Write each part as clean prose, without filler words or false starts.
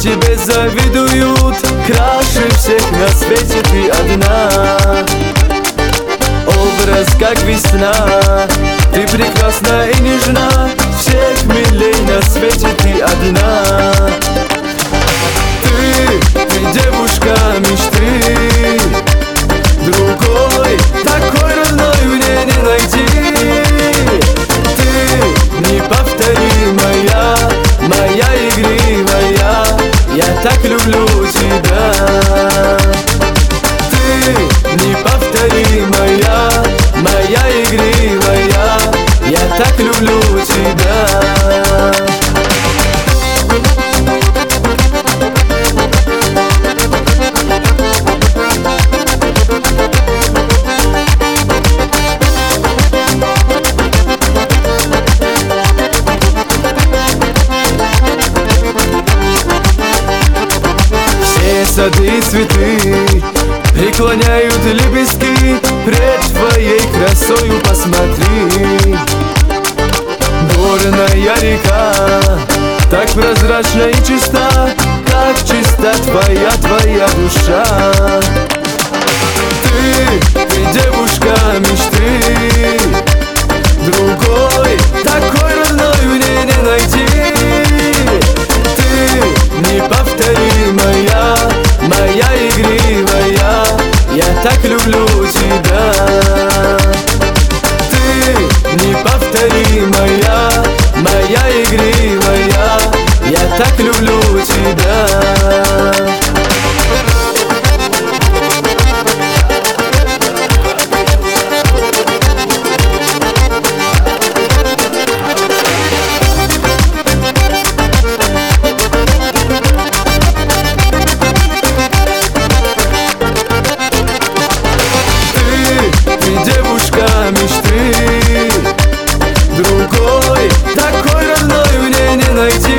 тебе завидуют, краше всех на свете ты одна. Образ как весна, ты прекрасна и нежна, всех милей на свете ты одна. Ты девушка мечты, другой такой родной мне не найти. Ты неповторимая, моя игривая, я так люблю тебя. Ты неповторимая, моя игривая, я так люблю тебя. Сады и цветы преклоняют лепестки пред твоей красою, посмотри. Горная река так прозрачна и чиста, как чиста твоя душа. Ты девушка мечты, другой такой родной мне не найти. Ты неповторимая, моя игривая, я так люблю тебя. Ты неповторимая, моя игривая, я так люблю тебя. Мечты, другой такой родной мне не найти.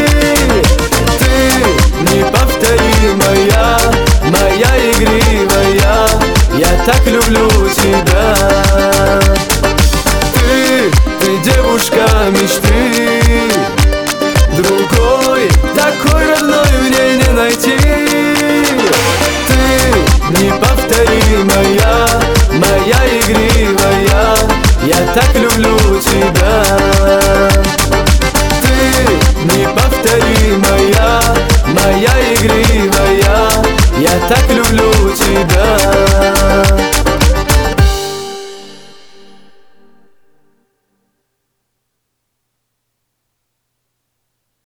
Ты неповторимая, моя игривая, я так люблю тебя. Ты девушка мечты, другой такой родной мне не найти. Ты неповторимая, моя игривая, я так люблю